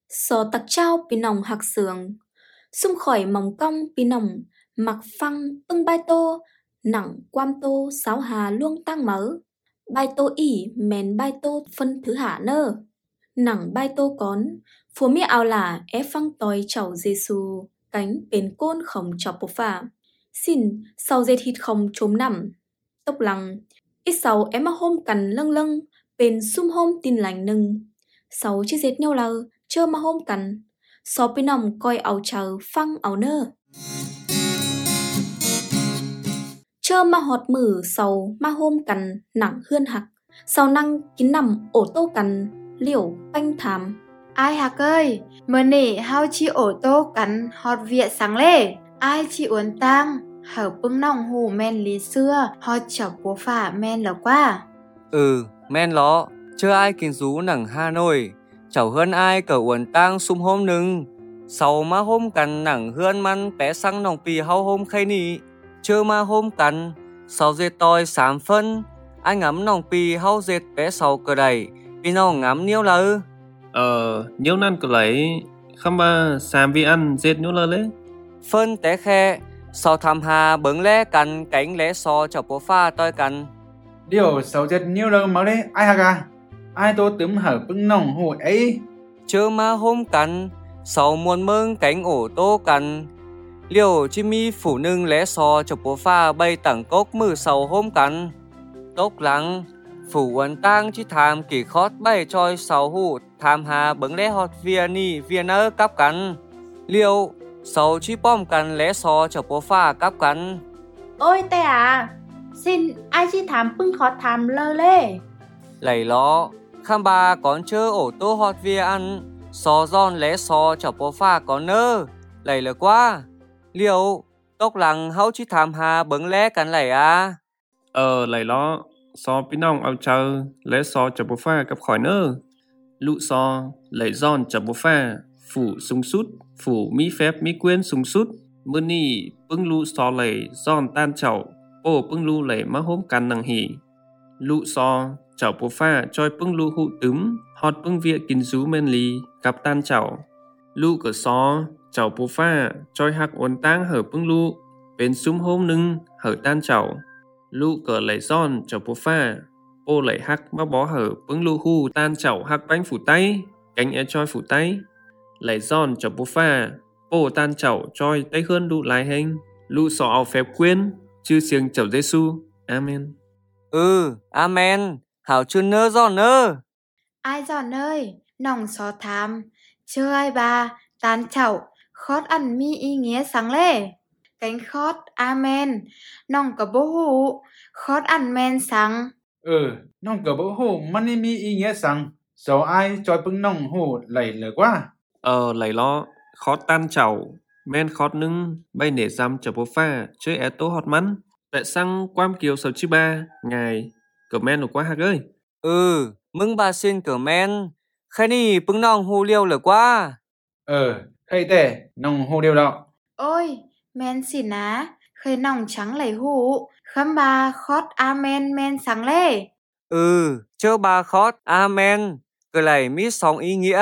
Sò tặc trao pi nòng hạc sườn, xung khỏi mỏng cong pi nòng, mặc phăng bưng bai tô, nặng quam tô sáo hà luông tăng mớ. Bai tô ỉ mèn bai tô phân thứ hạ nơ. Nặng bai tô cón, phùa mía ao là é phăng tòi chảo Giêsu cánh bền côn khổng chọc bộc phà. Xin, sau dê thịt không chốm nằm. Tốc lăng, ít sau em mà hôm cằn lâng lâng, bền sum hôm tin lành nâng. Sau chiếc dệt nhau lờ, chơ mà hôm cằn. Xó bên nòng coi áo chờ phăng áo nơ. Chơ mà họt mử sau mà hôm cằn nặng hươn hạc. Sau năng kín nằm ổ tô cằn, liễu banh thảm. Ai hạc ơi, mơ nể hao chi ổ tô cắn họt viện sáng lê. Ai chi uốn tang, hở bưng nòng hù men lý xưa, họt chọc bố phả men lỡ qua. Men ló, chưa ai kiến rú nẳng Hà Nội, cháu hơn ai cỡ uốn tang sum hôm nừng. Sau mà hôm cằn nẳng hươn măn bé sang nòng pì hao hôm khay nị. Chưa mà hôm cằn, sau dệt tòi sám phân, ai ngắm nòng pì hao dệt bé sau cờ đẩy, pì nòng ngắm niêu lơ. Nhiêu năn cờ lấy, khăm ba sám vi ăn dệt nhiêu lơ lế. Phân té khe, sau tham hà bướng lé cằn cánh lé so chọc bố pha toi cằn. Điều sáu chết nhiều lâu máu đấy, ai hả gà? Ai tô tấm hở bưng nòng hụi ấy? Chớ mà hôm cằn, sau muôn mương cánh ổ tô cằn. Liều chi mi phủ nưng lé so chọc bố pha bay tẳng cốc mử sau hôm cằn. Tốc lắng, phủ uẩn tang chi tham kỳ khót bay trôi sau hụ tham hà bướng lé hot via ni via nơ cắp cằn. Liều, sau chi bom cằn lé so chọc bố pha cắp cằn. Ôi tè à, xin ai chi thám bưng khó thám lơ lê. Lầy ló, khám bà con chơ ổ tô hot via ăn, so giòn lé so chọc bố pha có nơ, lầy lờ quá. Liều, tốc lăng hấu chi tham hà bướng lé cắn lầy à. Lấy lo, so pi nòng ao chờ, lẽ so chập bố pha cặp khỏi nơ. Lụ so, lấy giòn chập bố pha, phủ sung sút, phủ mi phép mi quên sung sút. Mưa nì, bưng lụ so lấy giòn tan chậu, bố bưng lụ lấy má hôm cắn nằng hỉ. Lụ so, chậu bố pha trôi bưng lụ hụ tấm, hot bưng vịa kín rú men lì, cặp tan chậu. Lụ cửa so, chậu bố pha trôi hạc ổn tang hở bưng lụ, bên sum hôm nưng hở tan chậu. Lụ cờ lấy giòn cho bố pha, bố lấy hắc mà bó hở bưng lụ hù tan chậu hắc bánh phủ tay, cánh é trôi phủ tay. Lấy giòn cho bố pha, bố tan chậu trôi tay hơn lụ lại hình, lụ xỏ áo phép quyên, chư siêng chậu Giêsu. Amen. Amen, hảo chư nơ giòn nơ. Ai giòn ơi, nòng xó thám, chơ ai bà, tán chậu, khót ăn mi ý nghĩa sáng lê. Cánh khót, amen, nòng có bố hụ, khót ăn men sáng. Nòng cờ bố hủ mani mi ý nghĩa rằng, sáu ai cho bưng nòng hủ lầy lờ quá. Lấy lo, khót tan chậu, men khót nưng, bay nể giam cho bố pha, chơi é tố hot mắn. Tại sang quam kiều sầu chi ba, ngài, cờ men quá hạc ơi. Mừng bà xin cờ men, khai nì bưng nòng hù liêu lờ quá. Khai tè, nòng hủ điều đó. Ôi, men xỉn á, khơi nòng trắng lấy hụ, khăm bà khót amen men sáng lê. Chơ bà khót, amen, cờ lầy mi sóng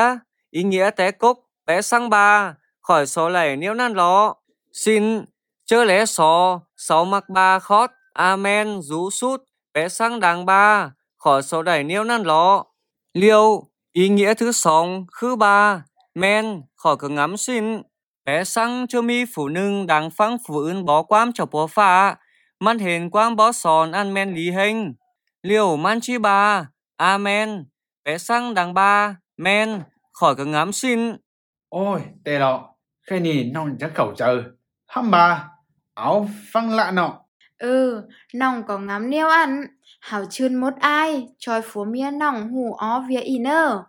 ý nghĩa té cốc, bé sang bà, khỏi số lầy niêu năn ló. Xin, chơ lẽ sò, sáu mặc bà khót, amen, rú sút, bé sang đàng bà, khỏi số đẩy niêu năn ló. Liêu, ý nghĩa thứ sóng, khứ bà, men, khỏi cứ ngắm xin. Bé sang chơ mi phủ nưng đàng phăng phủ ưn bó quam cho bó phá, man hền quam bó sòn ăn men lý hình. Liều man chi bà, amen, bé sang đàng ba, men, khỏi cứ ngắm xin. Ôi, tè đó, khai nì nòng chắc khẩu chờ. Hăm bà, áo phăng lạ nọ. Nòng có ngắm niêu ăn, hảo chươn một ai, trôi phúa mía nòng hù ó vía ý nơ.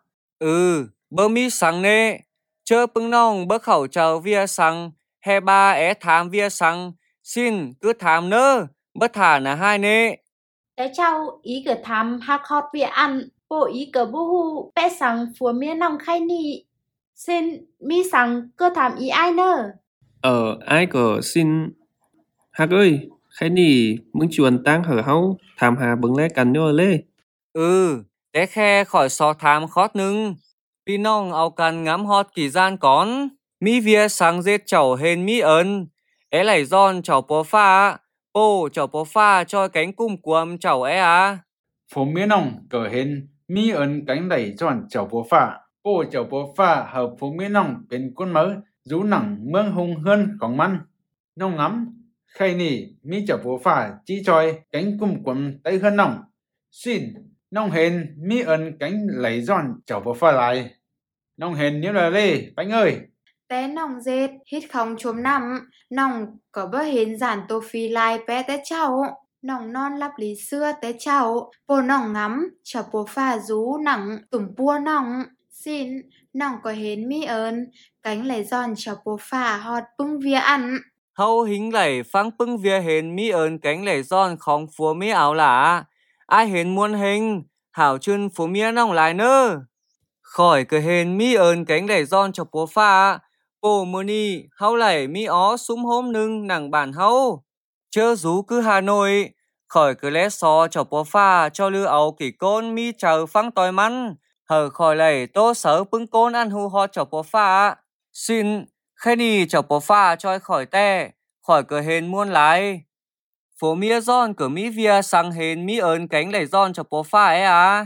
Bơ mi sang nê, chơ bưng nòng bơ khẩu chờ vía sang, he ba é thám vía sang, xin cứ thám nơ, bơ thả nà hai nê. Té cháu ý cửa thám hạc họt vỉa ăn, bộ ý cửa bố hù, bé sang phùa mía nòng khai nị. Xin mi sang cơ thám ý ai nơ? Ai cờ xin hạc ơi, khai nì mừng chuồn tang hở hấu, thảm hà bưng lẽ cắn nhô lê. Té khe khỏi so thám khót nưng. Pi nong ao can ngắm hot kỳ gian con. Mi vía sáng dết chầu hên mi ơn. É lẩy giòn chầu bố pha. Bố chầu bố pha cho cánh cung cuộm chầu é à. Phố mía nòng cờ hên mi ơn cánh đẩy tròn chầu bố phạ. Bố chầu bố phạ hợp phố mía nòng bên quân mớ rú nặng mương hung hơn khóng măn. Nông ngắm khay nỉ mi chầu bố phạ chi choi cánh cung cuộm tay hơn nòng. Xin nông hên mi ơn cánh lấy giòn chầu bố phạ lại. Nông hên nếu là lê bánh ơi. Té nòng dệt hít không chôm nằm, nòng có bơ hến giản tô phi lai bé té cháu. Nòng non lắp lý xưa té cháu, bồ nòng ngắm, chở bố phà rú nặng tủm bua nòng. Xin, nòng có hến mi ơn, cánh lấy giòn chở bố phà họt bưng vía ăn. Hâu hính lẩy phang bưng vía hên mi ơn cánh lẩy giòn khóng phúa mi áo lạ. Ai hên muôn hình, hảo chân phúa mía nòng lại nơ. Khỏi cơ hên mi ơn cánh lẩy giòn cho bố phà. Bố mô ni, hâu lẩy mi ó súng hôm nưng nặng bản hâu. Chơ rú cứ Hà Nội, khỏi cứ lẽ xó cho bố pha cho lưu áo kỷ côn mi chờ phăng tòi mắn. Hờ khỏi lẩy tô sở bưng côn ăn hù hò cho bố pha. Xin, khai đi cho bố pha cho khỏi tè, khỏi cứ hên muôn lái. Phố mía giòn cửa mi vía sang hên mi ơn cánh lẩy giòn cho bố pha ấy à.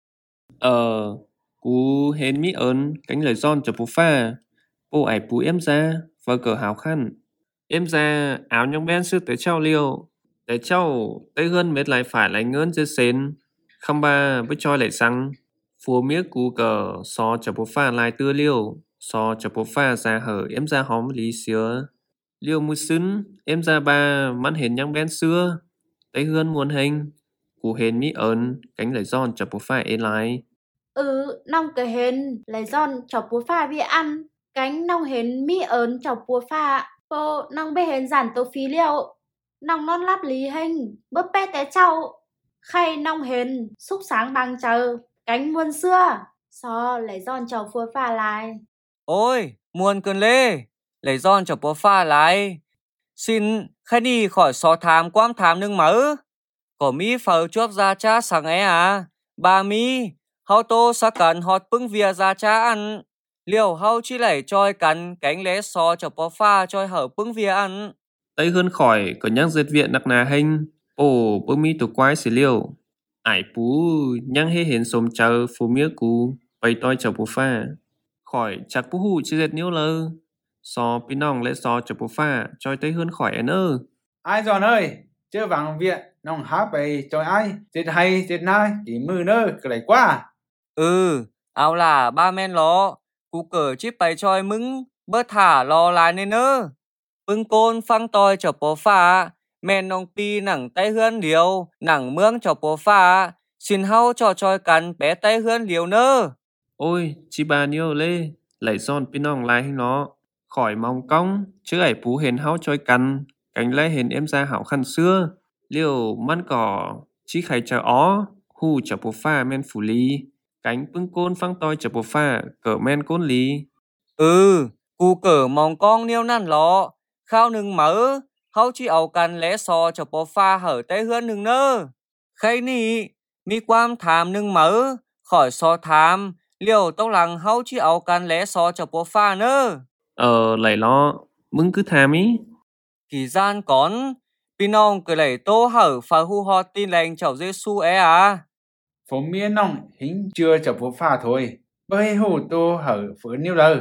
Cú hên mi ơn cánh lời giòn cho bố pha. Bố ải bú em ra và cờ hào khăn. Em ra áo nhông bên sư tới cháu liêu. Tới cháu tới hơn mệt lại phải lại ngơn dê xên. Không ba với cho lại xăng. Phùa miếc cú cờ so cho bố pha lại tưa liêu. So cho bố pha ra hở em ra hóm lý xưa. Liêu mùi xứng em ra ba mắn hên nhông bên xưa. Tới hơn muôn hình. Cú hên mi ơn cánh lời giòn cho bố pha ế lại. Nong cái hên lấy giòn cho bố pha vi ăn. Cánh nong hên mi ơn cho bố pha. Bố nong bê hên giản tô phí liệu. Nong non lắp lý hình. Bớt bé té cháu. Khay nong hên xúc sáng bằng chờ. Cánh muôn xưa. So lấy giòn cho bố pha lại. Ôi, muôn cơn lê, lấy giòn cho bố pha lại. Xin, khai đi khỏi xó thám quam thám nâng mỡ. Có mi phở chuốc ra cha sáng ấy à. Bà mi, hao tô xa cần họt bưng vía ra cha ăn. Liều hao chi lẩy choi cắn cánh lẽ xó cho bó pha choi hở bưng vía ăn. Tây hơn khỏi có nhang dệt viện nặc nà hình. Ồ bưng mi tổ quái xì liều. Ải bú nhang hê hến xôm chờ phú mía cú. Bày toi cho bố pha. Khỏi chắc bú hù chi dệt níu lơ. So pi nong lẽ so cho bố pha choi tây hơn khỏi en ơ. Ai giòn ơi, chưa vàng viện nòng há bày cho ai. Dệt hay dệt nai kỷ mư nơ cứ lấy quá. Áo là ba men ló. Cú cờ chíp bày choi mứng. Bớt thả lò lại nên ơ. Bưng côn phăng toi cho bố pha. Men nông pi nặng tay hươn liều. Nặng mương cho bố pha. Xin hao cho choi cắn bé tay hươn liều nơ. Ôi chi bà nhiêu lê. Lấy giòn pi nong lại hình nó. Khỏi mong cong. Chứ ải bú hến hao choi cắn. Cánh lấy hến em ra hảo khăn xưa. Liều măn cỏ. Chi khay chờ ó. Hù cho bố pha men phủ lý. Cánh bưng côn phăng toi cho bố pha. Cỡ men côn lý. Cú cờ mong con niêu năn lọ. Khao nừng mỡ. Hao chi ảo căn lẽ so cho bố pha hở tay hươn nừng nơ. Khay nì. Mi quam thám nừng mỡ. Khỏi so thám. Liều tóc lăng hao chi ảo căn lẽ so cho bố pha nơ. Lại lo. Mưng cứ thám ý. Kỳ gian con. Pi nong cứ lấy tô hở phá hù họt tin lành cháu Giê-xu ấy à. Phố mía nòng hình chưa cho bố pha thôi. Bởi hù tô hở phở níu lơ.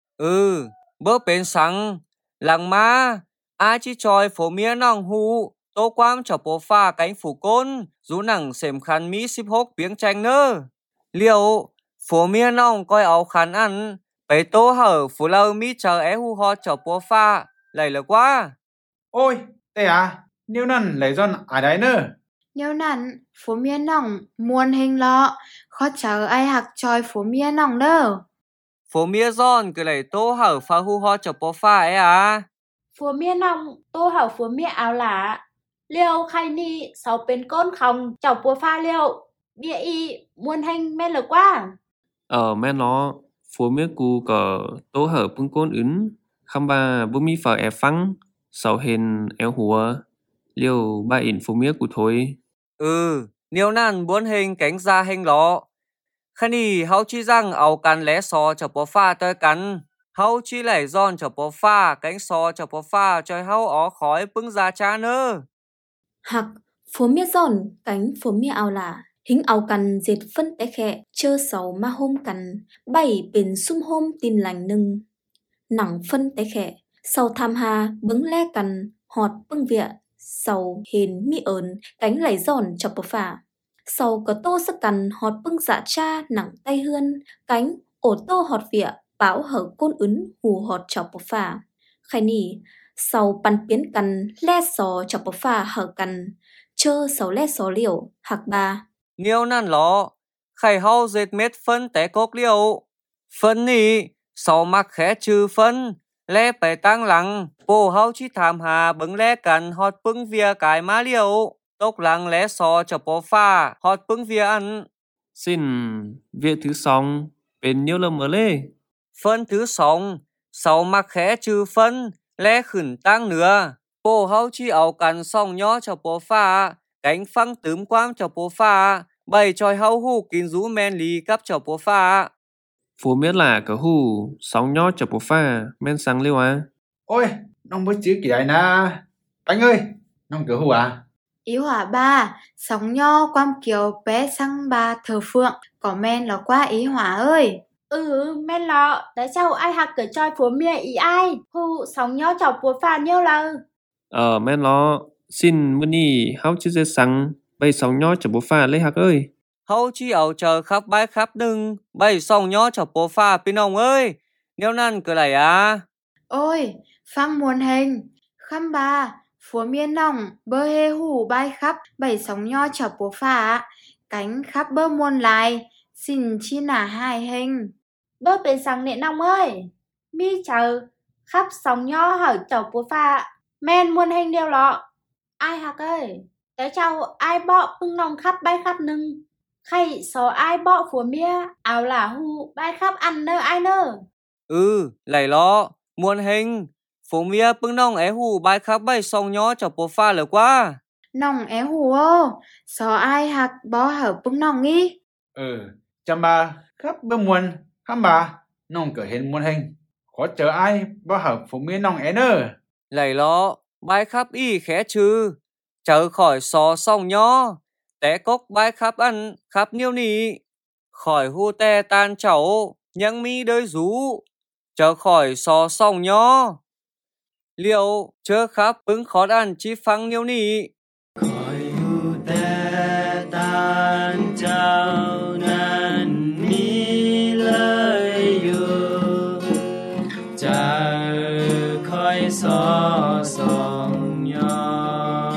Bớ bên sáng. Lăng má. Ai chi choi phố mía nòng hù. Tô quam cho bố pha cánh phủ côn. Rú nặng xem khăn mi xếp hốc biếng tranh nơ. Liệu. Phố mía nòng coi áo khăn ăn. Bấy tô hở phủ lâu mi chờ é hù họt cho bố pha. Lấy là quá. Ôi, tê à, nếu nần lấy giòn ai đấy nơ. Nếu nặn, phố mía nòng muôn hình lọ. Khó chờ ai hạc choi phố mía nòng đơ. Phố mía giòn cứ lấy tô hở phá hù họt cho bố pha ấy à. Phúa mía nong tô hảo phúa mía áo lá. Liêu khay ni sáu bên côn không chọc búa pha liêu. Bia y muôn hình men lờ quá. Men nó. Phú mía cú cỡ tô hở bưng côn ứng. Không ba bố mi phở ẻ phăng. Sáu hên éo hùa. Liêu ba ỉn phú mía cú thôi. Niêu năn buôn hình cánh ra hình lọ. khả nì hao chi rằng áo cắn lẽ so cho bố pha tơi cắn. Hao chi lảy giòn cho bố pha, cánh so cho bố pha cho hao ó khói bưng ra cha nơ. Hạc phố mía giòn cánh phố mía ao là hình áo cằn dệt phân té khẹ chơ sầu ma hôm cằn bảy bền sum hôm tin lành nưng nặng phân té khẹ sầu tham hà bứng le cằn họt bưng vịa sầu hền mi ớn cánh lảy giòn chọc bờ phà sầu có tô sắc cằn họt bưng dạ cha nặng tay hươn cánh ổ tô họt vịa báo hở côn ứn hù họt chọc bờ phà khai nỉ sầu bắn biến cằn le sò chọc bờ phà hở cằn chơ sầu le sò liều hạc bà Nhiều nan ló, khải hao dệt mết phân té cốc liều. Phân nì, sau mắc khẽ trừ phân, lẽ bẻ tăng lăng, bồ hao chi tham hà bứng lẽ cằn họt bưng vía cái má liều. Tốc lăng lẽ so cho bố pha, họt bưng vía ăn. Xin, việc thứ xong, bên nhiều lầm ở lê. Phân thứ sóng, sau mắc khẽ trừ phân, lẽ khửn tăng nữa. Bồ hao chi áo cằn xong nhó cho bố pha, cánh phăng tướm quang cho bố pha, bày tròi hao hù kín rú men lì cắp cho bố pha. Phú miết là cả hù, sóng nhó cho bố pha, men sáng liêu à. Ôi, nông bớt chữ kỳ đại na. Bánh ơi, nông cửa hù à? Ý hỏa ba, sóng nho quam kiều bé sang ba thờ phượng, có men là qua ý hỏa ơi. Men lọ, tại sao ai hạc cửa choi phố mía ý ai? Hù sóng nhó chọc búa phà nhiêu lờ. Men lo, xin mưa nì, hao chứ dê sáng, bây sóng nhó cho bố pha lấy hạc ơi. Hậu chi ảo chờ khắp bãi khắp đừng, bày xong nhó cho bố pha pin ông ơi. Nếu năn cửa lại à? Ôi, phang muôn hình, khăm ba, phúa miên nòng, bơ hê hủ bay khắp, bảy sóng nho chọc bố phà, cánh khắp bơ muôn lại, xin chi nả hai hình. Bơ bên sáng nệ nong ơi. Mi chờ, khắp sóng nhó hỏi chọc búa phà. Men muôn hình điều lọ. Ai hạc ơi, tại sao ai bọ bưng nòng khắp bay khắp nưng. Khay số ai bọ phố mía, áo là hù bay khắp ăn nơ ai nơ. Lại lo, muôn hình. Phố mía bưng nông é hù bãi khắp bày xong nhó cho bố pha lỡ quá. Nòng é hủ ô, xó ai hạc bó hở bưng nòng ý. Chăm ba, khắp bơ muôn, khăm bà, nông cửa hình muôn hình. Khó chờ ai, bao hợp phố mía nông é nơ. Lại lo, bãi khắp y khẽ trừ. Chờ khỏi xó xong nhó. Té cốc bãi khắp ăn, khắp nhiêu nì. Khỏi hù tè tan cháu, nhăng mi đơi rú. Chờ khỏi xó xong nhó. Liệu chớ khắp bứng khó ăn chi phăng nhiêu nì. Khỏi hù tè tan cháu nan mi lời yu. Chờ khỏi xó xong nhó.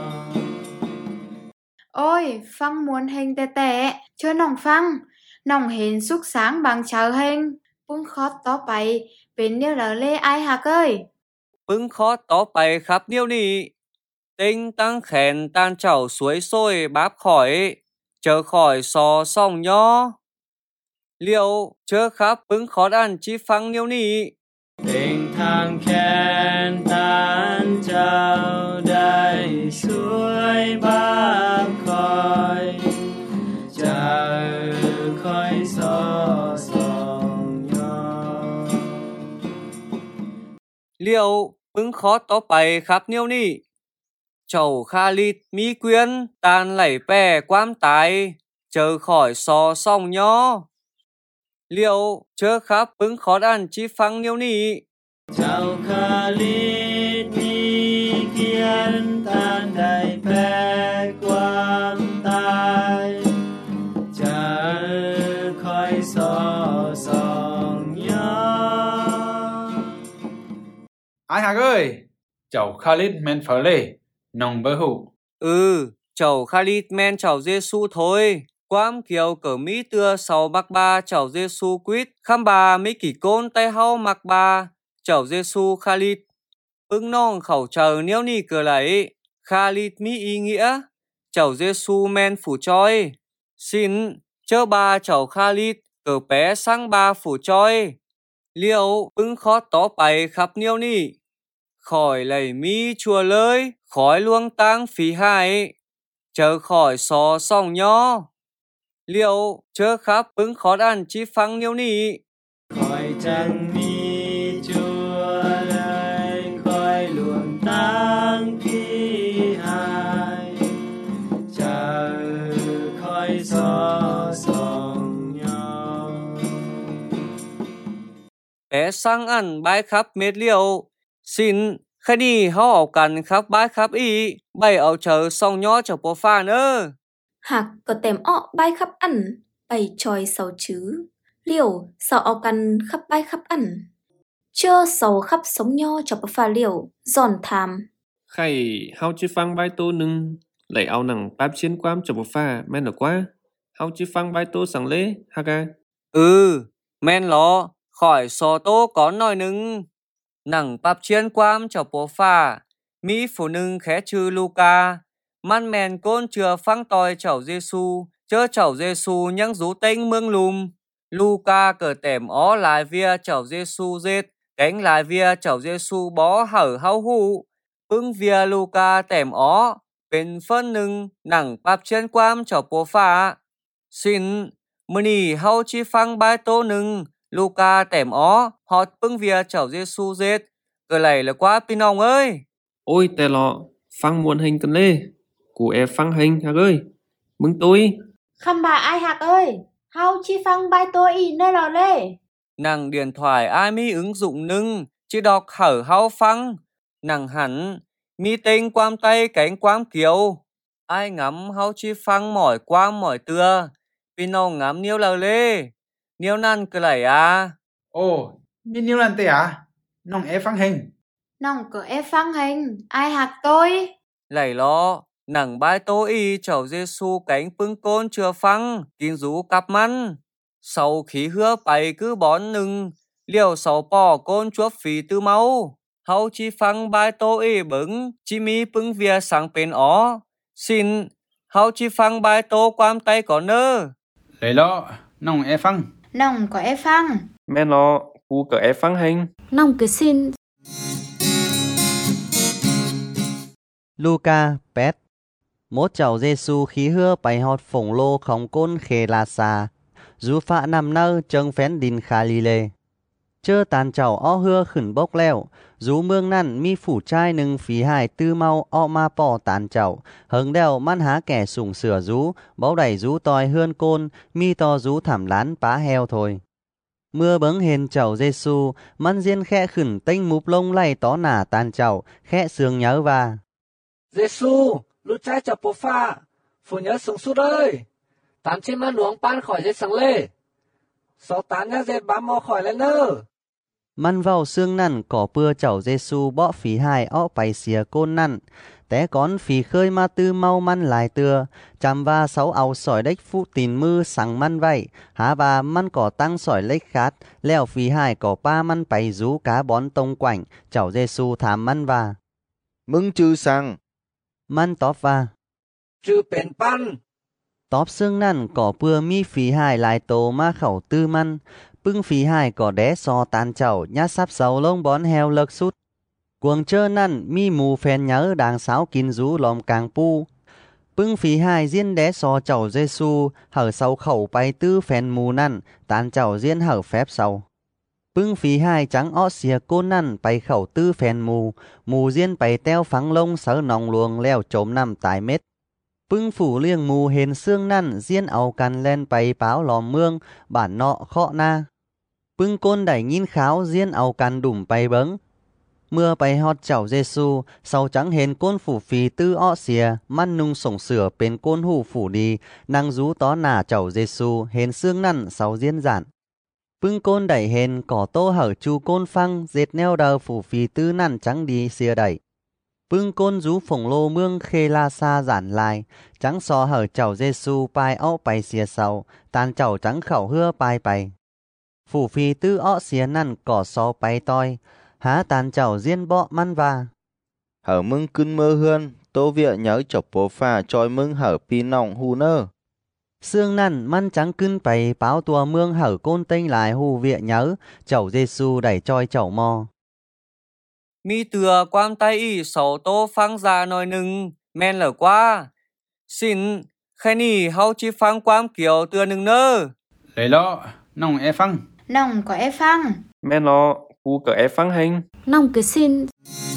Ôi, phăng muôn hình tè tè, chưa nòng phăng, nòng hình xúc sáng bằng chờ hình, bưng khót tó bày, bên nhiêu lờ lê ai hạc ơi. Bứng khó tó bày khắp nhiêu nì. Tinh tăng khen tan chảo suối sôi báp khỏi. Chờ khỏi xò xong nhó. Liệu chớ khắp bứng khó ăn chi phăng nhiêu nì. Tình thang khen tan trao đầy suối bác khỏi. Chờ khỏi gió sóng nhó. Liệu bứng khó tó bày khắp nhiêu nì. Chầu kha lít mi quyến tan lẩy bè quám tái. Chờ khỏi xò xong nhó. Liệu chớ khắp bứng khó ăn chi phăng nhiêu nì. Chào kha lít mi kiên tan đầy bè quám tai. Chờ khỏi gió sóng nhó. Ai hạc ơi, cháu Khalid men phở lê, nông bơ hụ. Chầu Khalid men chầu Giêsu thôi. Quám kiều cỡ mỹ tưa sau mặc ba chầu Giêsu quýt. Khăm bà mỹ kỷ côn tay hau mặc ba chầu Giêsu Khalid. Bưng nong khẩu chờ nếu ni cửa lấy. Khalid mỹ ý nghĩa. Chầu Giêsu men phủ choi. Xin chớ ba chầu Khalid cỡ bé sang ba phủ choi. Liệu bưng khó tó bày khắp nhiêu ni. Khỏi lầy mi chùa lơi. Khói luông tăng phí hại. Chờ khỏi xó xong nhó. liệu chớ khắp bưng khó ăn chi phăng nhiêu nỉ. Khỏi chẳng mi chua lời khỏi luồng tăng khi hai chờ khỏi gió sóng nhau. Bé sang ăn bái khắp mệt liệu, xin khai đi hao ảo cằn khắp bái khắp y, bày ảo chờ song nhỏ cho bố pha nữa. Hạc có tèm ọ bay khắp ẩn, bày tròi sầu chứ. Liều sầu ọ căn khắp bay khắp ẩn. Chơ sầu khắp sống nho cho bố pha liều, giòn thàm. Khay hao chi phang bai tô nưng lấy ao nằng báp chiến quam cho bộ pha men được quá. Hao chi phang bai tô sáng lễ haga. Men lo, khỏi sò tô có nói nưng. Nằng bắp chiên quam cho bố pha, mỹ phụ nưng khé chư Luca. Man men côn chừa phăng tòi chảo Giêsu, chớ chảo Giêsu nhăng rú tênh mương lùm. Luca cờ tẻm ó lại vía chảo Giêsu dết, cánh lại vía chảo Giêsu bó hở hao hụ. Ưng vía Luca tẻm ó, bên phân nưng nằng bắp chiên quam chảo bố pha. Xin, m니 hao chi phăng bai tô nưng, Luca tẻm ó, họt ưng vía chảo Giêsu dết. Cờ này là quá pin ông ơi. Ôi tè lọ, phang muôn hình cần lê. Cụ e phang hình hạc ơi. Mừng tôi. Khăm bà ai Hạc ơi, hao chi phăng bai tô y nơi lò lê. Nàng điện thoại ai mi ứng dụng nưng, chỉ đọc hở hao phăng. Nàng hẳn, mi tên quam tay cánh quam kiều. Ai ngắm hao chi phăng mỏi quam mỏi tưa. Pin ông ngắm niêu lờ lê. Niêu năn cơ lẩy à. Ồ, mi nhiêu lần tê à? Nong e phăng hình. Nòng có e phăng hình, ai Hạc tôi. Lẩy lo, nàng bái tô y chầu Giêsu cánh pưng côn chưa phăng, kín rú cặp măn. Sau khí hứa bày cứ bón nưng, liều sầu bò côn chuốc phí tư máu. Hậu chi phăng bái tô y bứng, chi mi pưng vía sáng bên ó. Xin, hậu chi phăng bái tô quam tay có nơ. Lấy lo, nong e phăng. Nòng có e phăng. Men lọ, cụ cỡ e phang hình. Nong cứ xin. Luca Pet Mốt chào Giêsu khí hưa bày họt phổng lô khóng côn khề là xà. Dù phạ nằm nơ chân phén đình khá lì lê. Chơ tàn chào o hưa khẩn bốc leo. Dù mương năn mi phủ trai nâng phí hài tư mau o ma bò tàn chào. Hứng đèo man há kẻ sủng sửa rú. Báu đẩy rú tòi hươn côn. Mi to rú thảm lán bá heo thôi. Mưa bấng hên chào Giêsu man diên khẽ khẩn tênh múp lông lay tó nả tàn chào. Khẽ sương nhớ và Giêsu, lúc trái cho bố pha, phụ nhớ sống suốt ơi. Tám trên mắt luống ban khỏi dây sáng lê. Sáu tán nhá dây bám mò khỏi lên nơ. Man vào xương năn cỏ pưa chảo Giêsu bỏ phí hài ọ bày xìa côn năn. Té con phí khơi ma tư mau man lại tưa. Chăm va sáu áo sỏi đếch phụ tín mư sáng man vậy. Há và man cỏ tăng sỏi lếch khát. Leo phí hài cỏ pa man bày rú cá bón tông quảnh. Chảo Giêsu thám man và. Mừng chư sang. Man tóp và. Chư bền pan. Tóp xương năn cỏ pưa mi phí hài lại tổ ma khẩu tư man. Bưng phí hài cỏ đé so tàn chảo nhát sắp sầu lông bón heo lợc sút. Cuồng chơ năn mi mù phèn nhớ đàng sáo kín rú lòm càng pu. Bưng phí hài diên đé so chảo Giêsu hở sau khẩu bay tư phèn mù năn tàn chảo diên hở phép sau. Bưng phí hài trắng ọ xìa côn năn bay khẩu tư phèn mù. Mù diên bay teo phắng lông sớ nòng luồng leo trốn nằm tái mết. Bưng phủ liêng mù hền xương năn diên ảo cằn lên bay báo lòm mương bản nọ khọ na. Bưng côn đẩy nhìn kháo diên ảo cằn đủm bay bấng. Mưa bay hót chảo Giêsu sau trắng hền côn phủ phì tư ọ xìa man nung sổng sửa bên côn hủ phủ đi năng rú tó nả chảo Giêsu hền xương năn sau diên giản. Bưng côn đẩy hền cỏ tô hở chu côn phăng dệt neo đờ phủ phì tư năn trắng đi xìa đẩy. Bưng côn rú phổng lô mương khê la xa giản lại trắng so hở chảo Giêsu pai ọ bay xìa sau tàn chảo trắng khẩu hưa pai bay. Phủ phì tư ọ xìa năn cỏ so bay toi há tàn chảo diên bọ man và. Hở mưng cưng mơ hươn, tô viện nhớ chọc bố pha trôi mưng hở pi nòng hù nơ. Sương năn man trắng cưng bày báo tua mương hở côn tênh lại hù viện nhớ, chậu Giêsu đẩy trôi chậu mò. Mi từa quam tay y sầu tô phăng ra nồi nưng, men lở qua. Xin, khai nì hao chi phang quam kiểu tưa nừng nơ. Lấy lo, nông e phăng. Nông có e phăng. Men lo, cu cỡ e phăng hành. Nông cứ xin.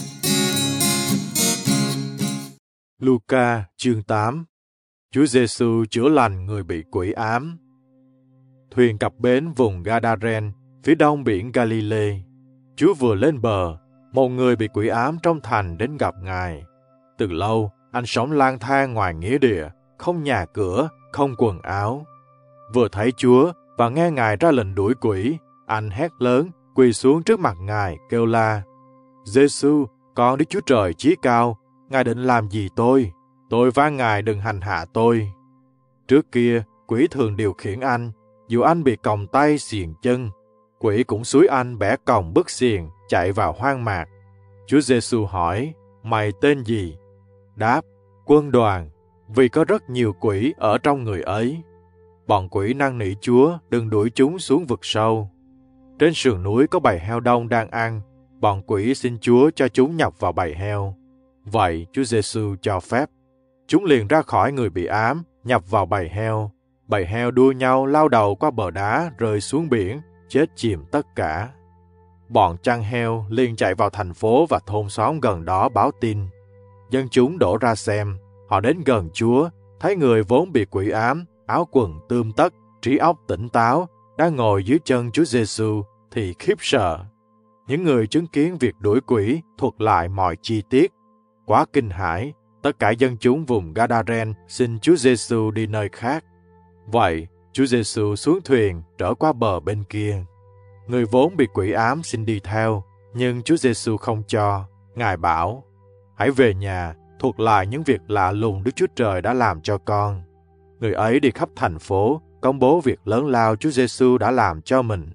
Luca chương 8. Chúa Giêsu chữa lành người bị quỷ ám. Thuyền cập bến vùng Gadaren, phía đông biển Galilee. Chúa vừa lên bờ, một người bị quỷ ám trong thành đến gặp Ngài. Từ lâu, anh sống lang thang ngoài nghĩa địa, không nhà cửa, không quần áo. Vừa thấy Chúa và nghe Ngài ra lệnh đuổi quỷ, anh hét lớn, quỳ xuống trước mặt Ngài, kêu la: Giêsu, con Đức Chúa Trời chí cao, Ngài định làm gì tôi? Tôi van Ngài đừng hành hạ tôi. Trước kia, quỷ thường điều khiển anh, dù anh bị còng tay xiềng chân, quỷ cũng xúi anh bẻ còng bứt xiềng, chạy vào hoang mạc. Chúa Giêsu hỏi: Mày tên gì? Đáp: Quân Đoàn, vì có rất nhiều quỷ ở trong người ấy. Bọn quỷ năn nỉ Chúa đừng đuổi chúng xuống vực sâu. Trên sườn núi có bầy heo đông đang ăn, bọn quỷ xin Chúa cho chúng nhập vào bầy heo. Vậy Chúa Giêsu cho phép. Chúng liền ra khỏi người bị ám, nhập vào bầy heo. Bầy heo đua nhau lao đầu qua bờ đá rơi xuống biển, chết chìm tất cả. Bọn chăn heo liền chạy vào thành phố và thôn xóm gần đó báo tin. Dân chúng đổ ra xem, họ đến gần Chúa, thấy người vốn bị quỷ ám, áo quần tươm tất, trí óc tỉnh táo, đang ngồi dưới chân Chúa Giêsu thì khiếp sợ. Những người chứng kiến việc đuổi quỷ thuật lại mọi chi tiết. Quá kinh hãi, tất cả dân chúng vùng Gadaren xin Chúa Giêsu đi nơi khác. Vậy, Chúa Giêsu xuống thuyền trở qua bờ bên kia. Người vốn bị quỷ ám xin đi theo, nhưng Chúa Giêsu không cho. Ngài bảo: Hãy về nhà, thuật lại những việc lạ lùng Đức Chúa Trời đã làm cho con. Người ấy đi khắp thành phố, công bố việc lớn lao Chúa Giêsu đã làm cho mình.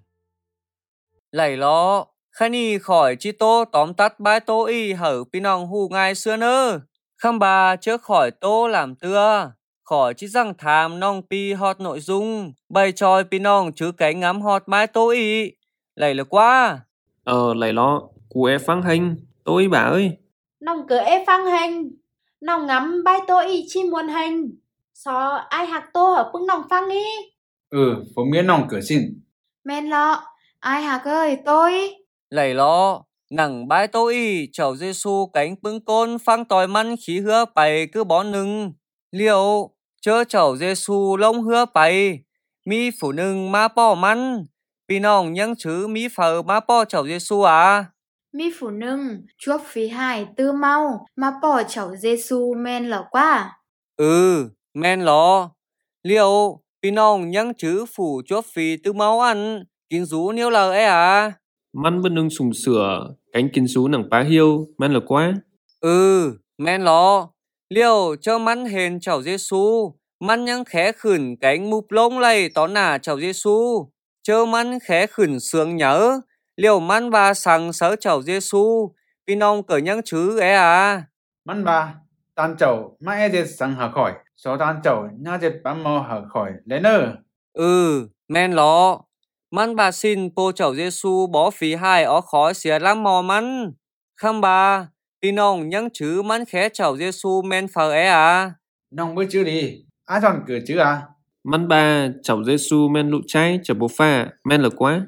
Lạy lo, khai nì khỏi chi tô tóm tắt bái tô y hở pi nòng hù ngài xưa nơ. Khăm bà chớ khỏi tô làm tưa, khỏi chi răng thàm nòng pi hot nội dung, bày tròi pi nòng chứ cái ngắm hot bái tô y. Lạy là quá. Lạy lo, cu e phăng hành. Tôi bà ơi. Nông cứ e phăng hành. Nông ngắm bay tô y chi muôn hành. So ai hạc tô hợp bưng nông phăng y. Phố miễn nông cửa xin. Men lo, ai hạc ơi, tôi. Lạy lo, nặng bái tô y chầu Giêsu cánh bưng côn phăng tòi măn khí hứa bày cứ bó nừng. Liệu, chớ chầu Giêsu lông hứa bày, mi phủ nừng má bò măn. Pi nòng nhăng chứ mi phở má bò chầu Giêsu à? Mi phủ nưng, chuốc phí hải tư mau, mà bỏ cháu Giêsu men lo quá. Men lo. Liệu, pi nòng nhăng chứ phủ chuốc phí tư mau ăn, kín rú niêu lờ ấy à? Măn bên nâng sùng sửa, cánh kinh sú nặng bá hiêu, men là quá. Men lo. Liệu cho măn hền chầu Giêsu, măn nhăng khé khửn cánh mục lông lầy tó nả chầu Giêsu. Chơ măn khé khửn sướng nhớ, liệu măn bà sang sớ chầu Giêsu, pi nòng cỡ nhăng chứ ấy à? Măn bà, tan chầu mà e dệt sang hở khỏi, số tan chầu nha dệt bám mò hở khỏi lấy nơ. Men lo. Măn bà xin po chầu Giêsu bó phí hai ó khói xìa lắm mò măn. Khăm bà, pi nòng nhăng chứ măn khé chầu Giêsu men phở ấy à? Nông bữa chứ đi, ai chọn cửa chứ à? Măn bà, cháu Giêsu men lụ chay, chả bố pha, men là quá.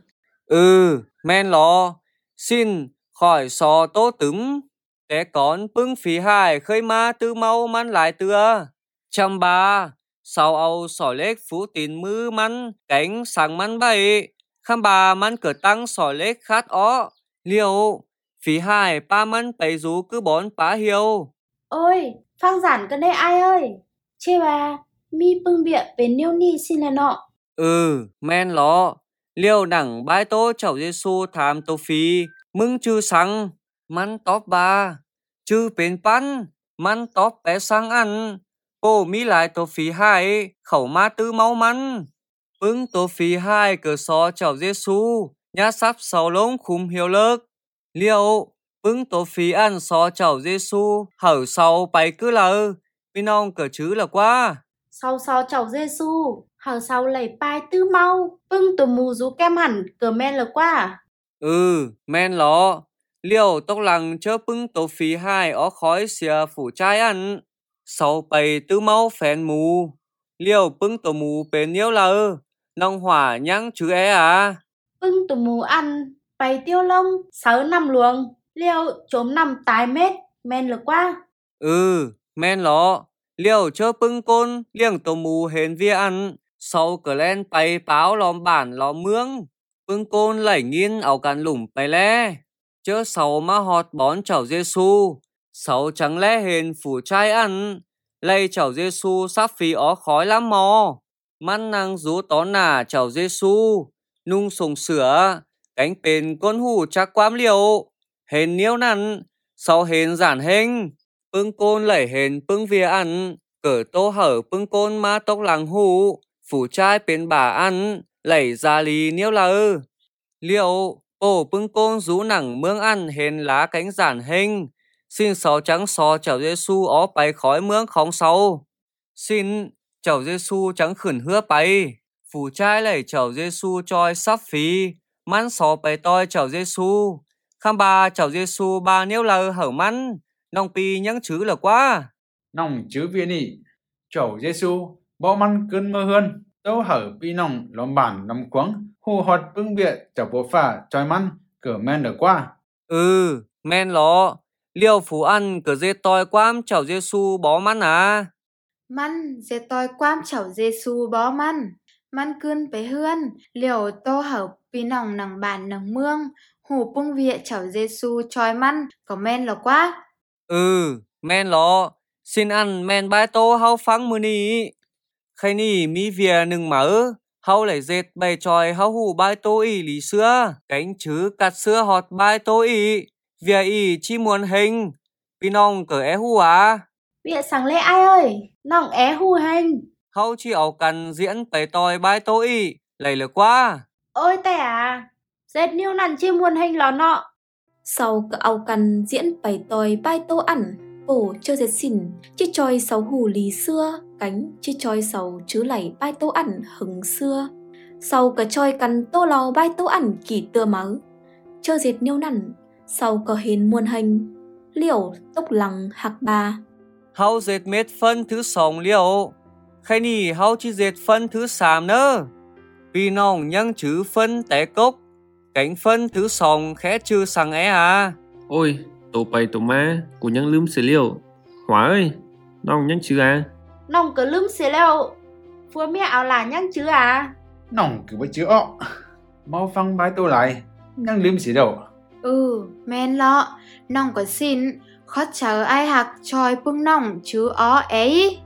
Men lo. Xin khỏi sò tố tứng. Té con bưng phí hai khơi ma tư mau măn lại tưa. Chăm bà, sau âu sỏi lếch phú tín mư măn cánh sáng măn bày. Khăm bà măn cửa tăng sỏi lếch khát ó. Liệu, phí hai ba măn bày rú cứ bón bá hiếu. Ôi, phang giản cân đây ai ơi. Chê bà, mi bưng bịa bên niêu ni xin là nọ. Men lo. Liệu nặng bái tô chầu Giêsu tham tô phí, mưng chư sang, măn tóp bà, chư bên pan, măn tóp bé sang ăn. Cô mi lại tô phí hai, khẩu ma tư mau măn. Bưng tô phí hai cửa so chầu Giêsu, nhá sắp sầu lông khum hiếu lợc. Liệu, bưng tô phí ăn so chầu Giêsu, hở sau bày cứ lờ, pi nòng cỡ chứ là quá. Sau chầu Giêsu, hở sau lầy pai tư mau, bưng tổ mù rú kem hẳn cờ men là quá. Men lo. Liệu tóc lằng chớ bưng tổ phí hai ó khói xìa phủ chai ăn. Sau bày tư mau phèn mù, liều bưng tổ mù bên nhiêu lờ, nông hỏa nhăng chứ à. Bưng tù mù ăn, bày tiêu lông, 6 năm luồng, liêu chốm nằm tái mét, men lực quá. Men lọ, liều chơ bưng côn, liềng tổ mù hến vía ăn, sau cờ len bày báo lòm bản lòm mương, bưng côn lẩy nghiên ảo càn lủng bày lé, chơ sau mà họt bón chảo Giêsu, sau trắng lé hến phủ trai ăn, lây chảo Giêsu sắp phí ó khói lắm mò, măn năng rú tó nà chảo Giêsu, nung sùng sửa, cánh bền con hủ chắc quám liều, hến niêu nằn, sau hến giản hình, bưng côn lẩy hến bưng vía ăn, cỡ tô hở bưng côn ma tốc làng hủ, phủ trai bên bà ăn, lẩy ra lì niêu lờ. Liệu, bổ bưng côn rú nẳng mương ăn hến lá cánh giản hình, xin sáu trắng so chảo Giêsu ó bay khói mương khóng sau. Xin, chảo Giêsu trắng khẩn hứa bay, phủ trai lẩy chảo Giêsu choi sắp phí, mắn xó bay toi chảo Giêsu, khăm bà chảo Giêsu ba niêu lờ hở mắn, nông pi nhắn chứ là quá. Nông chứ viên ý, chầu Giêsu bỏ măn cơn mơ hơn, tâu hở pi nông lòm bản lòm quấn, hù họt bưng bịa chảo bố phà choi măn, cửa men được quá. Men lọ, liều phủ ăn cờ dê toi quam chảo Giêsu bó mắn à. Măn dê toi quam chảo Giêsu bó măn cươn bế hươn, liều tô hở pi nòng nằng bản nằng mương, hù bưng vịa chảo Giêsu choi măn, có men là quá. Men lọ, xin ăn men bai tô hao phăng mưa nì. Khay nì mi vìa nừng mở, hao lại dệt bày tròi hao hù bai tô ý lý xưa, cánh chứ cắt xưa họt bai tô ý, vìa ý chi muốn hình, pi nòng cỡ é hù à. Bịa sáng lễ ai ơi, nòng é hù hình. Hao chi ảo cần diễn bày tòi bai tô ý, lầy lửa quá. Ôi tè à, dệt niêu nằn chi muốn hình lò nọ. Sau cỡ ảo cần diễn bày tòi bai tô ăn, bổ chơ dệt xỉn, chi choi sáu hù lý xưa, cánh chi choi sáu chứ lẩy bai tô ăn hứng xưa. Sau cỡ choi cần tô lò bai tô ăn kỳ tưa máu, chơ dệt niêu nằn, sau cỡ hến muôn hình, liều tốc lăng hạc bà. Hao dệt mết phân thứ sòng liều, khay nì hao chi dệt phân thứ sàm nơ, vì nòng nhăng chứ phân té cốc, cánh phân thứ sòng khẽ chư sang é à. Ôi, tổ bày tổ ma, của nhăng lưm xế liều. Hóa ơi, nong nhăng chứ à? Nòng cứ lưm xế liều, phua mẹ áo là nhăng chứ à? Nông cứ với chữ ọ, mau phăng bái tô lại, nhăng liêm xí đâu. Men lọ, nong có xin, khót chờ ai hạc choi bưng nong chứ ó ấy.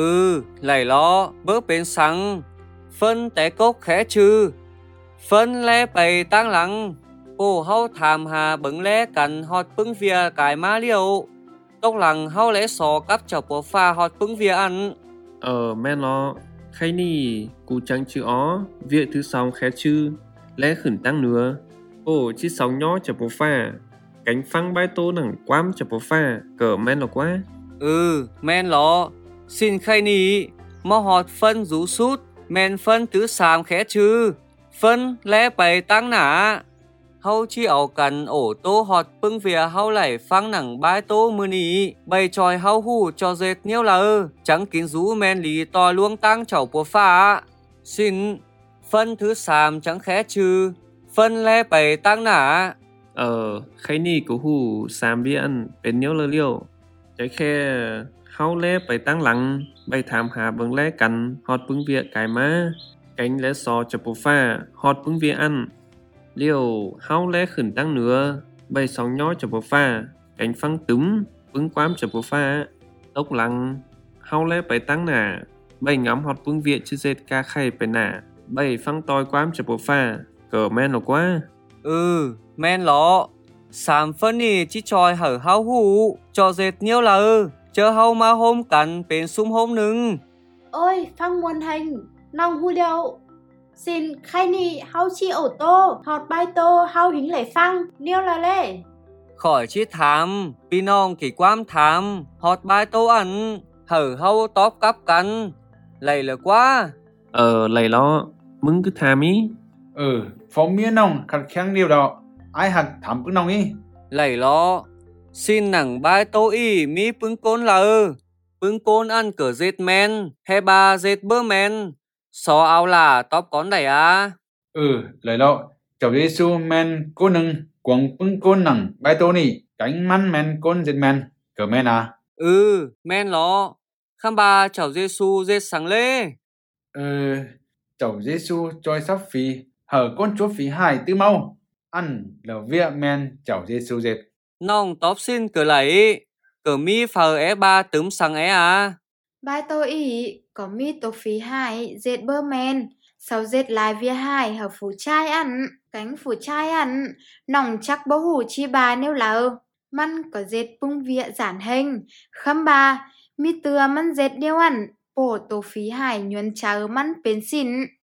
Lầy lọ, bớt bên sáng, phân té cốc khẽ chư, phân lé bày tăng lắng, bồ hao thàm hà bứng lé cằn họt bưng vìa cải má liều, tốc lăng hao lé sò cắp chảo bố pha họt bưng vìa ăn. Men lọ, khay nì, cú trắng chữ ó, việc thứ sòng khẽ chư, lẽ khẩn tăng nữa. Ồ, chi sòng nhỏ chả bố pha, cánh phăng bai tô nằng quam chả bố pha, cỡ men lọ quá. Men lọ, xin khay nì, mò họt phân rú sút, men phân tứ sàm khẽ chư, phân lẽ bày tăng nả. Hau chi ảo cần ổ tô họt bưng vìa hau lẩy phăng nẳng bai tô mưa nì, bày tròi hau hù cho dệt nhiêu lờ, trắng kín rú men lì to luông tăng chảo bố pha. Xin, phân thứ sàm trắng khẽ chư, phân lẽ bày tăng nả. Khay nì của hù sàm bia ăn, bên nhiêu lờ liều. Trái khe hau lẽ bày tăng lắng, bày thàm hà bưng lẽ cằn, họt bưng vìa cái má, cánh lẽ sò chả bố pha, họt bưng vìa ăn. Liều hao lẽ khẩn tăng nữa, bày sóng nhỏ chả bố pha, cánh phăng túm, bưng quám chả bố pha, tốc lăng, hao lẽ bày tăng nà, bày ngắm họt bưng viện chứ dệt ca khay bày nà, bày phăng toi quám chả bố pha, cỡ men lọ quá. Men lọ, sàm phân nì chi tròi hở hao hù, cho dệt nhiêu lờ, chơ hao ma hôm cắn bên sum hôm nưng. Ôi, phăng muôn hình, nòng hù liều. Xin khay nì hao chi ổ tô, họt bai tô hao hính lẩy phăng, niêu là lê. Khỏi chi thám, pi nong kỳ quam thám, họt bai tô ăn, hở hao tóp cắp cắn, lầy lửa quá. Lầy lọ, mưng cứ thàm ý. Phó mía nông khăn khen điều đó, ai hạc thám bưng nông ý. Lầy lọ, xin nẳng bai tô ý mi bưng côn lờ, Bưng côn ăn cỡ dệt men, he ba dệt bơ men, xó áo là tóp con đẩy à. Lời lộ, cháu Giêsu men cô nâng, quăng bưng côn nặng bài tô nì, cánh mắn men côn dệt men, cỡ men à. Men ló, khăm ba cháu Giêsu dệt sáng lê. Cháu Giêsu trôi sắp phí, hở con chúa phí hai tư mau, ăn lờ vía men cháu Giêsu dệt. Nòng tóp xin cỡ lấy, cỡ mi phở é ba tấm sáng é à. Bài tô ý, có mi tô phí hai, dệt bơ men, sau dệt lại vía hai hở phủ chai ăn, cánh phủ chai ăn, nòng chắc bố hủ chi bà nếu lỡ. Măn có dệt bung vía giản hình, khâm bà, mi tưa măn dệt điêu ăn, bổ tô phí hai nhuận chờ măn bến xịn.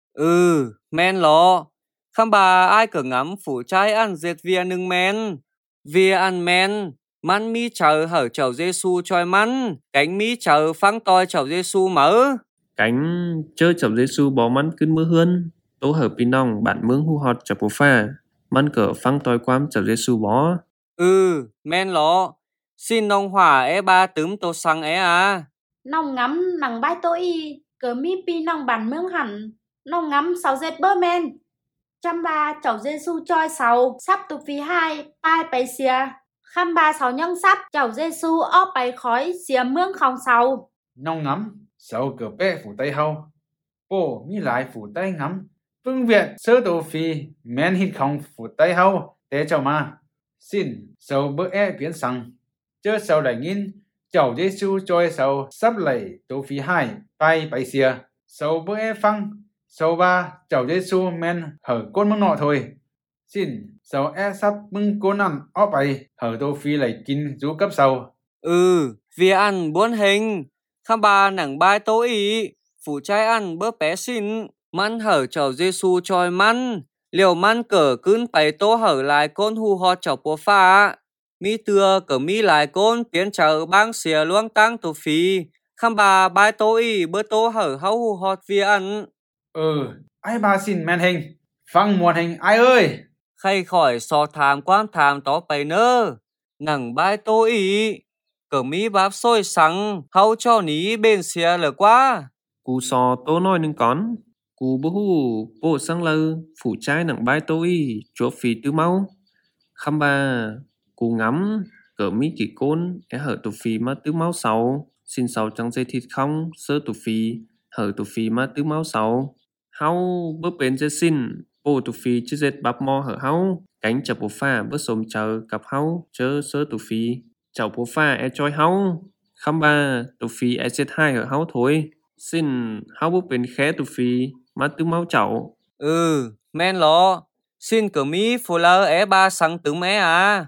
Men ló, khăm bà ai cỡ ngắm phủ chai ăn dệt vía nâng men. Vía ăn men, măn mi chờ hở cháu Giêsu choi măn, cánh mi chờ phăng toi cháu Giêsu mở. Cánh chơi cháu Giêsu bó mắn cưng mưa hươn, tố hở pin nong bạn mương hu họt chả bố pha, mắn cỡ phăng toi quam cháu Giêsu bó. Men ló, xin nông hỏa é ba tấm tô sang é à. Nong ngắm nằng bài tô y, cờ mi pi nong bản mương hẳn, nong ngắm sáu dệt bơ men. Trăm ba cháu Giêsu choi sáu, sắp tục phí hai, pai bày xìa. Khăm ba sáu nhân sắp, cháu Giêsu óp bày khói xìa mương khòng sáu. Nong ngắm, sáu cỡ bẹ phủ tay hâu, bố mi lại phủ tay ngắm, bưng viện sơ tô phí, men hít khòng phủ tay hâu, tế cháu mà. Xin, sáu bơ biến sang, chớ sáu đại nghìn, cháu Giêsu choi sáu sắp lầy tô phí hai, pai bày xìa, sáu bơ phăng. Sau ba, cháu Giêsu men hở côn mương nọ thôi. Xin, sáu sắp mưng côn ăn óp bày, hở tô phi lại kinh rú cấp sau. Vì ăn buôn hình, khăm bà nặng bài tô ý, phủ trai ăn bơ bé xin, măn hở cháu Giêsu choi măn, liều măn cỡ cưng bày tô hở lại côn hù họt cháu bố pha. Mi tưa cỡ mi lại côn biến cháu bang xìa luang tăng tô phi, khăm bà bài tô ý bơ tô hở hau hù họt vì ăn. Ai bà xin men hình, phăng muôn hình ai ơi. Khay khỏi so tham quan tham tó bày nơ, nặng bài tô ý, cỡ mi báp xôi sẵn, hau cho ní bên xìa lờ quá. Cú so tô nói nâng con, cú bố hù bố sang lơ, phủ trai nặng bài tô ý, chúa phí tư mau. Khăm bà, cú ngắm, cỡ mi kỳ côn, é hở tù phí mà tư mau sáu, xin sáu chẳng dây thịt không, sơ tù phí, hở tù phí mà tư mau sáu. Hau bớt bên dê xin, bố tù phí chứ dết bắp mò hở hau, cánh chả bố pha bớt xôm chờ cặp hau, chớ sơ tù phí, cháu bố pha e choi hau, khăm ba tù phí e dết hai hở hau thôi, xin hau bớt bên khé tù phí, mà tư mau cháu. Men ló, xin cỡ mi phù lơ é ba sáng tứng é à.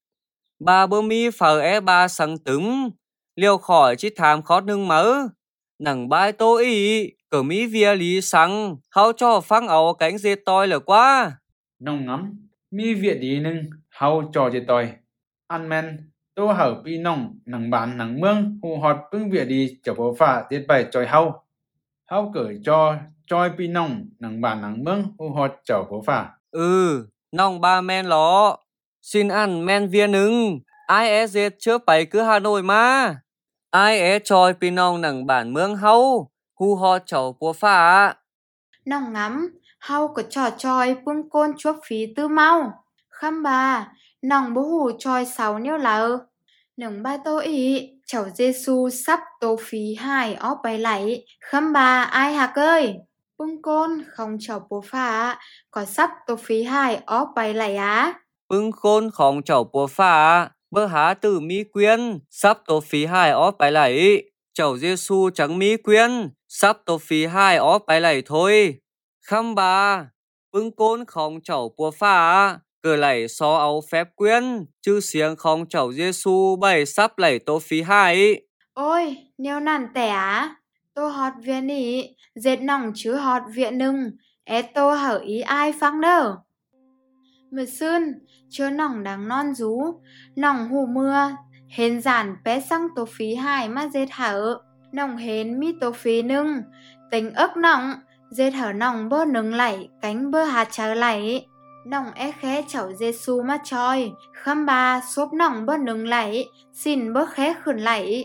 Ba bơ mi phở é ba sáng tứng, liều khỏi chứ tham khó nâng mớ, nặng bài tô ý, cỡ mi vía lý sáng, hao cho phăng áo cánh dê toi lờ quá. Nong ngắm, mi viện đi nâng, hao cho dê toi. Ăn men, tô hở pi nong, nặng bản nặng mương, hù họt bưng viện đi cháu bố pha tiết bài choi hao. Hao cởi cho choi pi nong, nặng bản nặng mương, hù họt cháu bố pha. Nong ba men ló, xin ăn men vía nâng, ai é dết chớ bày cứ Hà Nội mà. Ai é choi pi nong nặng bản mương hao, hù họt cháu bố pha. Nong ngắm, hau có trò choi bưng côn chuốc phí tư mau. Khăm bà, nong bố hù choi sáu nếu lỡ. Nâng ba tô ý, cháu Giêsu sắp tô phí hai óp bày lại. Khăm bà ai hạc ơi. Bưng côn không cháu bố pha, có sắp tô phí hai óp bày lại á. Bưng côn không cháu bố pha, bơ há tử mi quyên, sắp tô phí hai óp bày lại. Cháu Giêsu chẳng mi quyên, sắp tô phí hai óp bày lại thôi. Khăm bà, bưng côn không cháu bố pha, cờ lại so áo phép quyên, chứ xiếng không cháu Giêsu bày sắp lại tô phí hai. Ôi, nếu nản tẻ á, tô họt viện ý, dệt nòng chứ họt viện nưng, é tô hở ý ai phăng đơ. Mười xuân, chớ nòng đáng non rú, nòng hù mưa, hên giản bé xăng tô phí hai mà dệt hở, nòng hên mi tô phí nưng, tính ức nòng, dệt hở nòng bơ nưng lại, cánh bơ hạt trở lại. Nòng é khé cháu Giêsu mà choi, khăm bà xốp nòng bơ nưng lại, xin bơ khé khẩn lại.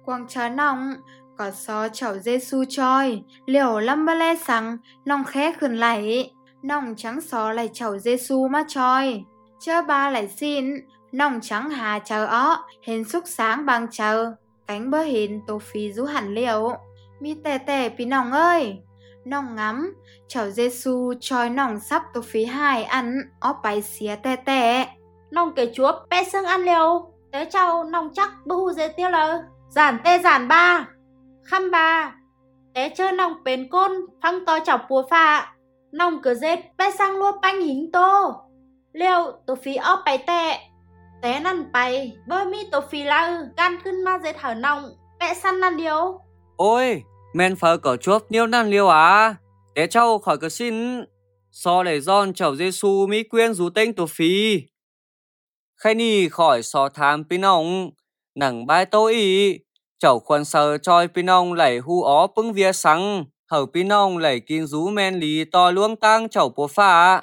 Quang chờ nòng, có so cháu Giêsu choi, liều lâm bê lê sẵn, nòng khé khẩn lại, nòng trắng so lại cháu Giêsu mà choi. Chơ ba lại xin, nòng trắng hà chờ ó, hình xúc sáng bằng chờ, cánh bơ hình tổ phí rú hẳn liều. Mi tè tè pi nòng ơi, nòng ngắm, cháu Giêsu choi nòng sắp tổ phí hai ăn, ó bài xía tè tè. Nòng kể chúa bé xương ăn liều, tế cháu nòng chắc bơ hù dê tiêu lờ. Giản tê giản ba, khăm ba, tế chơ nòng bến côn, phăng to chọc bùa phạ. Nòng cửa dết bé sang lua banh hình tô. Liều tổ phí ó bài tệ, tế năn bài, bơ mi tổ phí lờ, ganขึ้นma dết hở nòng, bé săn năn liều. Ôi, men phở có chuốc nhiêu nan liêu à? Té cháu khỏi cơ xin. So để giòn cháu Giêsu mỹ quyên rú tên tổ phí. Khai nì khỏi so tham pin ông. Nặng bài tô ý. Cháu khuẩn sờ choi pin ông lại hu ó bưng vía sáng. Hở pin ông lại kín rú men lý to luông tăng cháu bố phá.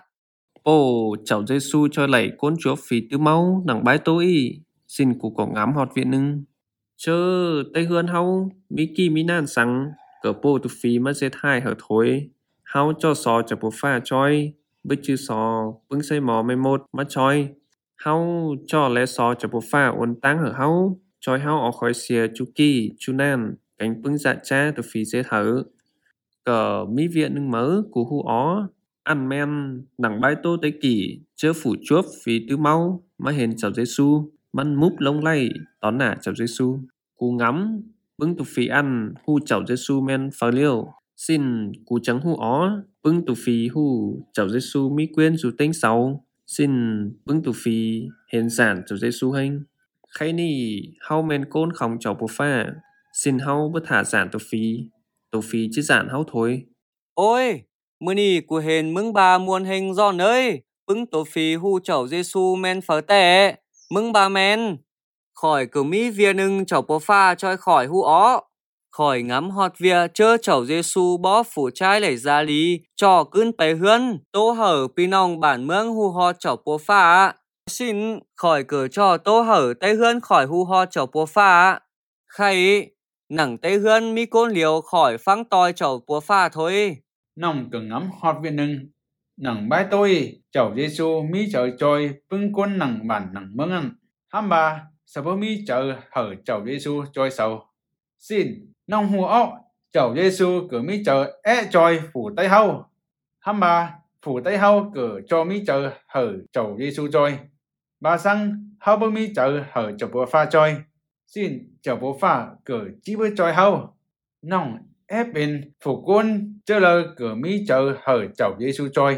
Ồ, cháu Giêsu cho lại côn chúa phí tư mau nặng bái tối. Xin cụ có ngắm họt viện nưng. Chơ tây hươn hau, mỹ kỳ mỹ nàn sáng. Cỡ bố tụ phí mà dết hai hở thối. Hau cho sò cho bố phá choi. Bích chư sò bưng xây mò mây một mà choi. Hau cho lẽ sò cho bố phá ổn tăng hở hau. Choi hau ở khỏi xìa chú kỳ, chú nàn. Cánh bưng dạ cha tụ phí dết hở. Cỡ mỹ viện nưng mớ cú hú ó. Ăn men nặng bái tô tế kỷ. Chơ phủ chuốc phí tư mau. Mà hên cháu Giêsu măn múp lông lay tón nả cháu Giêsu. Cú ngắm bưng tụ phí ăn hu cháu Giêsu men phá liêu. Xin cú trắng hu ó bưng tụ phí hu cháu Giêsu mỹ quyên dù tên sáu. Xin bưng tụ phí hên giản cháu Giêsu hình. Khay nì hau men côn khóng cháu bố pha. Xin hau bất thả giản tụ phí chứ giản hau thôi. Ôi, mưa nì của hên mưng bà muôn hình giòn ơi. Bưng tổ phí hu cháu Giêsu men phở tệ. Mưng bà men. Khỏi cử mỹ vía nưng cháu bố pha choi khỏi hu ó. Khỏi ngắm họt vía chơ cháu Giêsu bó phủ trai lẩy ra lý. Cho cưng bày hươn. Tô hở pi nòng bản mương hu họt cháu bố pha. Xin khỏi cử cho tô hở tây hươn khỏi hu họt cháu bố pha. Khay nặng tây hươn mi côn liều khỏi phăng tòi cháu bố pha thôi. Nòng cử ngắm họt viện nưng. Nặng bái tôi, cháu Giêsu mi trời trôi bưng côn nặng bản nặng mương ăn. Hăm ba, sao bố mi trời hở cháu Giêsu trôi sầu. Xin, nông hùa ó, cháu Giêsu cử mi trời trôi phủ tay hâu. Hăm ba, phủ tay hâu cử cho mi trời hở cháu Giêsu trôi. Ba sang, hâu bố mi trời hở cháu bố pha trôi. Xin, cháu bố pha cử chí bố trôi hâu. Nông ép bên phủ côn chơ lơ cử mi trời hở cháu Giêsu trôi.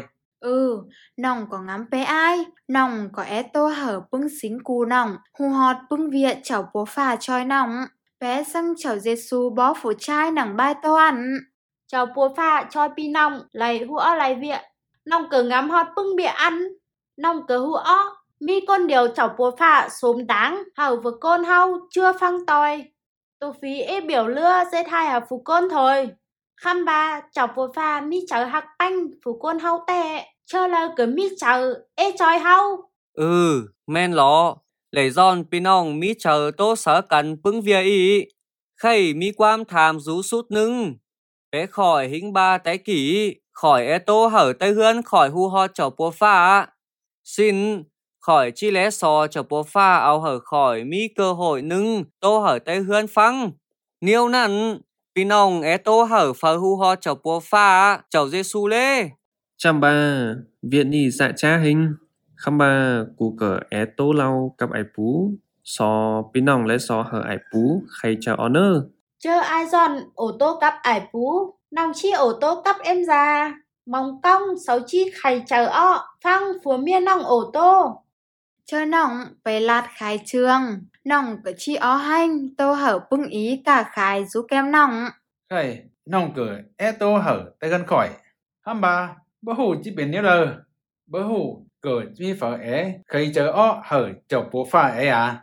Nòng có ngắm bé ai, nòng có tô hở bưng xính cù nòng, hù họt bưng viện cháu bố phà choi nòng. Bé sang cháu Giêsu bó phủ trai nặng bài tô ăn. Cháu bố phà choi pi nòng, lấy hù ó lấy viện. Nòng cờ ngắm họt bưng bịa ăn. Nòng cờ hù ó, mi con điều cháu bố phà xốm đáng, hầu vừa côn hau chưa phăng tòi. Tô phí biểu lưa dê thai hả phú côn thôi. Khăm ba, cháu bố phà mi cháu hạc banh phú côn hau tệ. Chơ là cứ mi cháu choi hau. Men lọ. Lấy giòn pi nòng mi cháu tô sở cắn bưng vía ý. Khay mi quam tham rú sút nưng. Bé khỏi hình ba té kỷ. Khỏi tô hở tây hươn khỏi hu họt cháu bố phà. Xin khỏi chi lẽ sò cháu bố phà áo hở khỏi mi cơ hội nưng tô hở tây hươn phăng. Niêu nặn pi nòng tô hở phở hu họt cháu bố phà cháu Giêsu lê. Chăm ba viện nì dạ cha hình. Khăm ba cú cỡ tô lau cặp ải pú. Sò pi nòng lẽ sò hở ải pú khay chào ó nơ. Chơ ai giòn ổ tô cặp ải pú. Nòng chi ổ tô cặp em già. Mong cong sáu chi khay chào ó. Phăng phùa miên nòng ổ tô. Chơ nòng bày lạt khai trường. Nòng cỡ chi ó hành tô hở bưng ý cả khai rú kem nòng. Khay nòng cử tô hở tay gần khỏi. Hăm ba, bố hù chỉ biến nhớ lờ. Bố hù cử mi phở khởi chờ ó hở cháu bố pha à.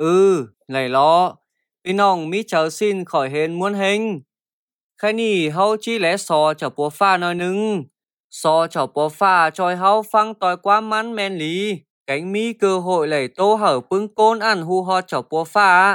Này lo. Pi nòng mi cháu xin khỏi hên muôn hình. Khay nì hau chi lẽ sò cháu bố pha nói nưng. Sò cháu bố pha choi hau phăng tòi quá mắn men lý. Cánh mi cơ hội lẩy tô hở bưng côn ăn hu họt cháu bố pha.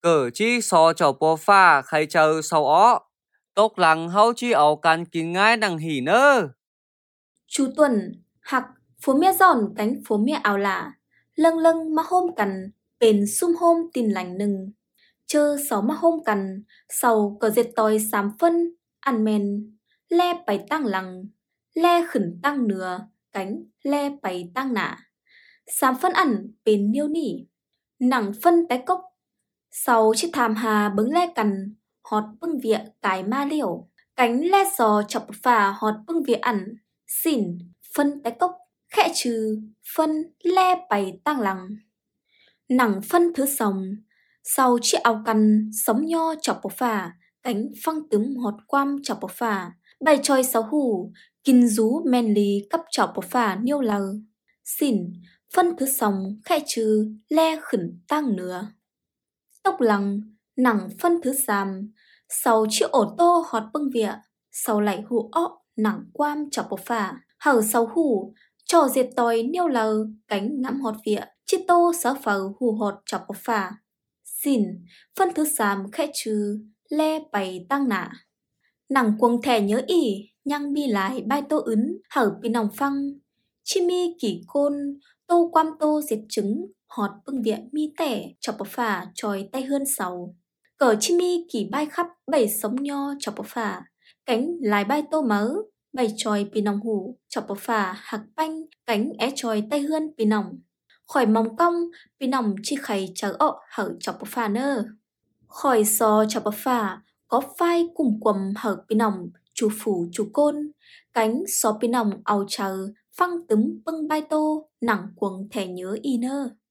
cỡ chi so cho bố pha khai chờ sau ó. Tốc lăng hao chi ảo can kín ngay đằng hỉ nơ. Chú Tuần, hạc, phố mía giòn cánh phố mía ảo lạ, lâng lâng mà hôm cằn, bền sum hôm tin lành nừng. Chơ sáu mà hôm cằn, sau cờ dệt tòi xám phân, ăn men, le bày tăng lằng, le khẩn tăng nửa, cánh le bày tăng nạ. Xám phân ăn, bền niêu nỉ, nặng phân té cốc. Sau chiếc tham hà bứng le cằn, họt bưng vịa cái ma liều. Cánh le sò chọc phà họt bưng vịa ăn, xỉn, phân té cốc, khẽ trừ, phân le bày tăng lằng. Nặng phân thứ sòng, sau chiếc áo căn sống nho chọc phà, cánh phăng tứng họt quam chọc phà, bày tròi sáu hù, kinh rú men lì cấp chọc phà niêu lờ. Xỉn, phân thứ sòng, khẽ trừ, le khẩn tăng nữa. Tốc lằng, nặng phân thứ xàm, sau chiếc ổ tô họt bưng vịa, sau lại hù ọ, nặng quam chọc phà, hở sau hù, trò diệt tòi niêu lờ, cánh ngắm họt vịa, chiếc tô xá phở hù họt chọc phà. Xỉn, phân thứ xàm khẽ trừ, le bày tăng nạ. Nặng quần thẻ nhớ ỉ, nhăng bi lại bai tô ứng, hở bị nòng phăng. Chi mi kỷ côn, tô quam tô diệt trứng, họt bưng vịa mi tẻ, chọc phà tròi tay hơn sầu. Cờ chi mi kỷ bai khắp, bầy sống nho chọc phà, cánh lại bai tô mớ, bầy tròi bị nòng hủ, chọc phà hạc banh, cánh é tròi tay hơn bị nòng. Khỏi mong cong, bị nòng chi khay chờ ọ hở chọc phà nơ. Khỏi sò chọc phà, có phai cùng quầm hở bị nòng, chú phủ chú côn, cánh sò bị nòng áo chờ, phăng tấm bưng bai tô, nặng quần thẻ nhớ y nơ.